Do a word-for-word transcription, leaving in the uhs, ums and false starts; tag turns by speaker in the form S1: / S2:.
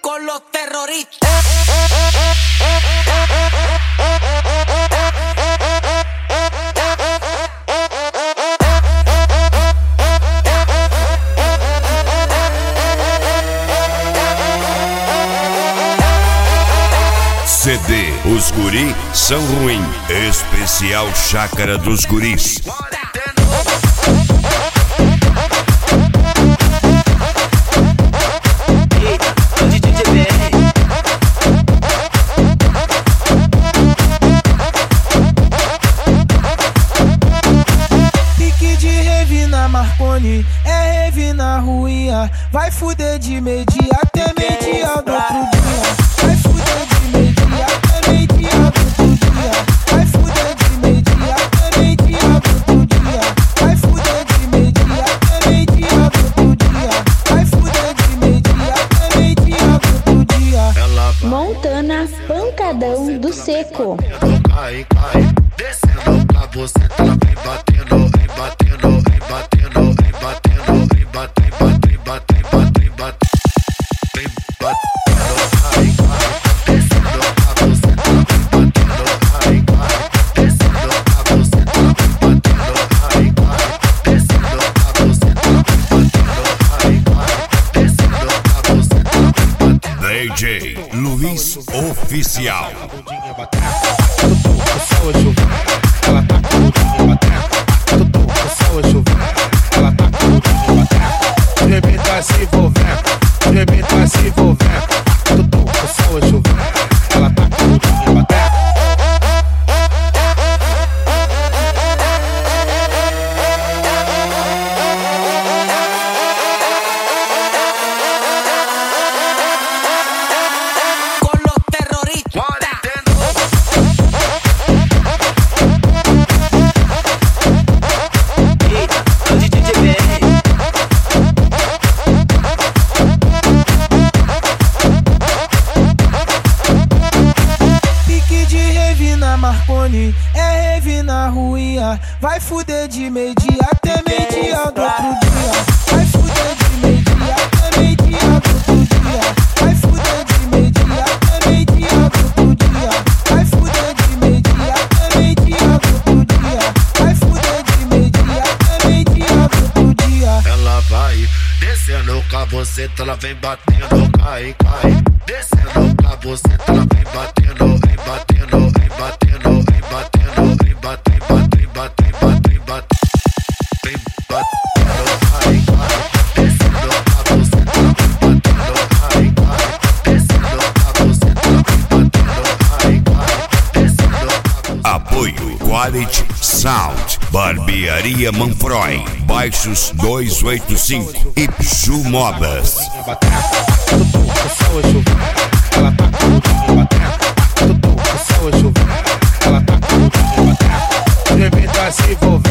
S1: con los terroristas.
S2: C D Os Guri São Ruim, especial Chácara dos Guris.
S3: Pique de Revi na Marconi, é Revi na ruinha. Vai fuder de meio-dia até meio-dia do outro dia. Vai fuder de meio-dia até meio-dia do outro dia. Vai fuder de meio-dia até meio-dia do outro dia. Vai fuder de meio-dia até meio-dia do outro dia. Vai fuder de meio-dia até meio-dia do outro dia.
S4: Montana, pancadão do seco.
S5: Cai, cai, descendo pra você, ela vem batendo, vem batendo, vem batendo, vem batendo, vem batendo, vem batendo, vem batendo, vem batendo, cai, cai, descendo pra você, ela vem batendo, cai, cai, descendo pra você, ela vem batendo, cai, cai, descendo pra você, ela vem batendo, cai, cai, descendo pra você, ela vem batendo.
S2: D J Luiz Oficial.
S5: Ela tá com o dinheiro batendo, tudo com sal e chover. Ela tá com o dinheiro batendo, de repente tá se envolvendo, de repente tá se envolvendo, tudo com sal e chover. Ela tá com o dinheiro batendo.
S3: Marconi, é Revi na ruinha. Vai fuder de meio-dia até meio-dia do outro dia. Vai fuder de meio-dia até meio-dia do outro dia. Vai fuder de meio-dia até meio-dia do outro dia. Vai fuder de meio-dia até meio-dia do outro dia. Vai fuder de meio-dia até meio-dia do outro dia.
S5: Ela vai descendo com a buceta, ela vem batendo, cai, cai. Descendo com a buceta, ela vem batendo, vem batendo, vem batendo, vem batendo, vem batendo, vem batendo, vem batendo, vem batendo, cai, cai. Descendo com a buceta, ela vem batendo, cai, cai. Descendo com a buceta, ela vem batendo, cai, cai. Descendo com a buceta.
S2: Apoio Quality Sound, Barbearia Manfroy, Baixos duzentos e oitenta e cinco e Pju Modas.
S5: Tudo com sal e chover. Ela tá com o dinheiro batendo, tudo com sal e chover. Ela tá com o dinheiro batendo, de repente tá se envolvendo.